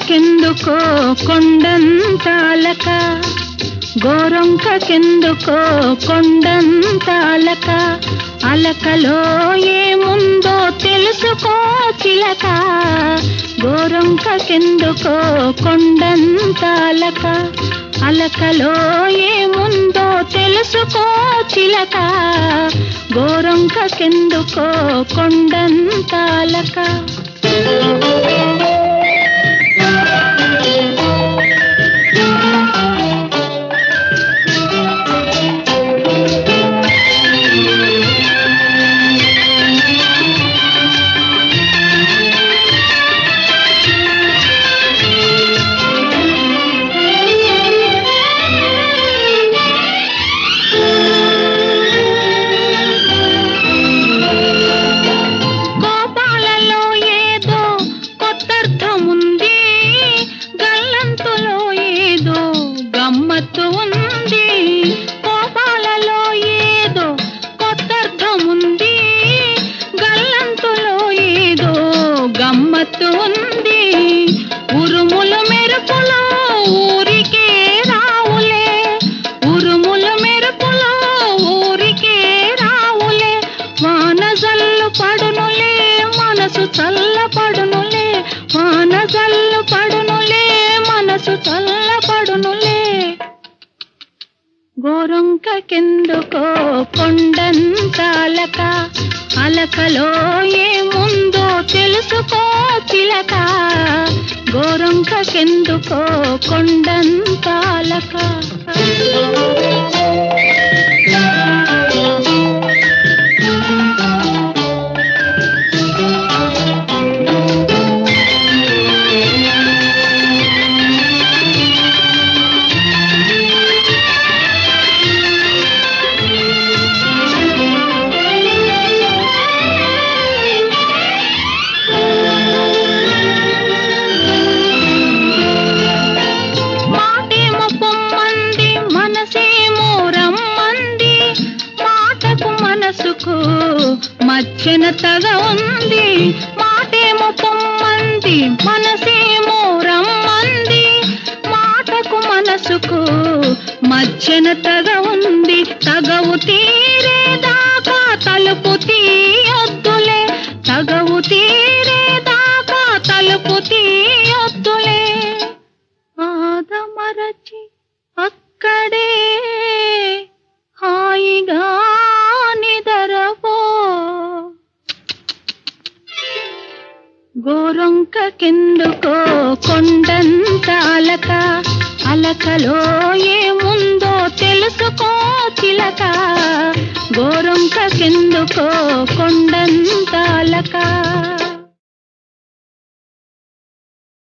గోరొంకకెందుకో కొండంతాలక, గోరొంకకెందుకో కొండంతాలక, అలకలో ఏముందో తెలుసుకో చిలక. గోరొంకకెందుకో కొండంతాలక, అలకలో ఏముందో తెలుసుకో చిలక. గోరొంకకెందుకో కొండంతాలక. గమ్మత్తు ఉంది కోపాలలో ఏదో కొత్తర్థముంది, గల్లంతులో ఏదో గమ్మత్తు ఉంది. ఉరుములు మెరుపులో ఊరికే రావులే, ఉరుములు మెరుపులో ఊరికే రావులే. వాన జల్లు పడునులే మనసు చల్లపడునులే, వాన జల్లు పడునులే మనసు చల్లపడునులే. గోరొంకకెందుకో కొండంతాలక, అలకలో ఏముందో తెలుసుకో చిలక. గోరొంకకెందుకో కొండంతాలక. మధ్యన తగ ఉంది మాటేమో పొమ్మంది, మనసేమో రమ్మంది. మాటకు మనసుకు మధ్యన తగ ఉంది, తగవు తీరేదాకా తలుపు తీయొద్దులే, తగవు తీరేదాకా తలుపు తీయొద్దులే. ఆదమరచి అక్కడే హాయిగా నిదరపో. గోరొంకకెందుకో కొండంతాలక, అలకలో ఏముందో తెలుసుకో చిలక. గోరొంకకెందుకో కొండంతాలక.